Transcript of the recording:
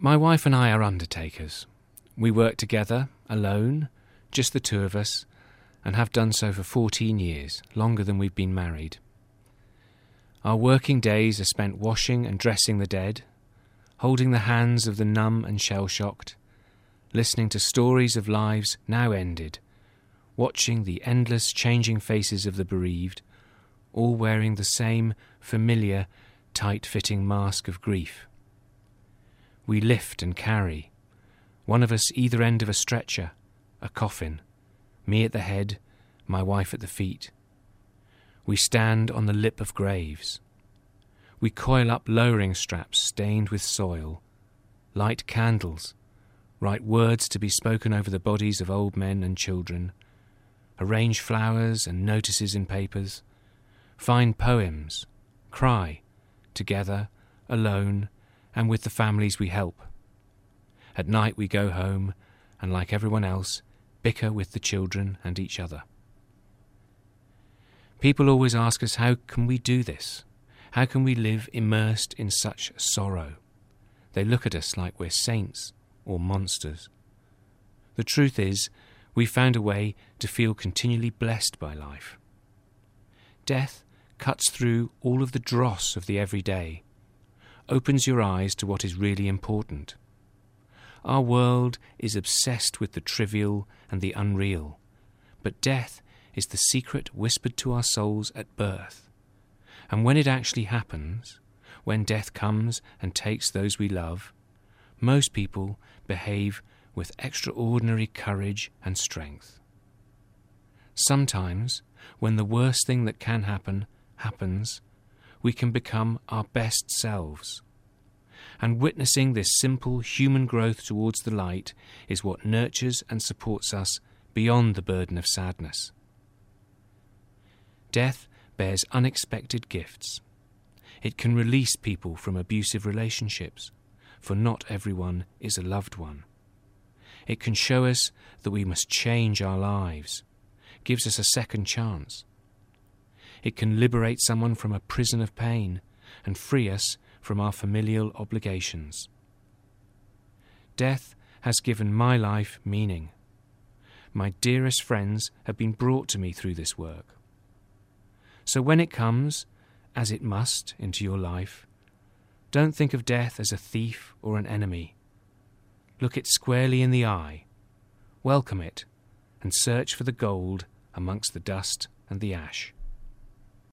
My wife and I are undertakers. We work together, alone, just the two of us, and have done so for 14 years, longer than we've been married. Our working days are spent washing and dressing the dead, holding the hands of the numb and shell-shocked, listening to stories of lives now ended, watching the endless changing faces of the bereaved, all wearing the same familiar, tight-fitting mask of grief. We lift and carry, one of us either end of a stretcher, a coffin, me at the head, my wife at the feet. We stand on the lip of graves. We coil up lowering straps stained with soil, light candles, write words to be spoken over the bodies of old men and children, arrange flowers and notices in papers, find poems, cry, together, alone, and with the families we help. At night we go home and, like everyone else, bicker with the children and each other. People always ask us, how can we do this? How can we live immersed in such sorrow? They look at us like we're saints or monsters. The truth is, we found a way to feel continually blessed by life. Death cuts through all of the dross of the everyday, opens your eyes to what is really important. Our world is obsessed with the trivial and the unreal, but death is the secret whispered to our souls at birth. And when it actually happens, when death comes and takes those we love, most people behave with extraordinary courage and strength. Sometimes, when the worst thing that can happen happens, we can become our best selves. And witnessing this simple human growth towards the light is what nurtures and supports us beyond the burden of sadness. Death bears unexpected gifts. It can release people from abusive relationships, for not everyone is a loved one. It can show us that we must change our lives, gives us a second chance. It can liberate someone from a prison of pain and free us from our familial obligations. Death has given my life meaning. My dearest friends have been brought to me through this work. So when it comes, as it must, into your life, don't think of death as a thief or an enemy. Look it squarely in the eye, welcome it, and search for the gold amongst the dust and the ash.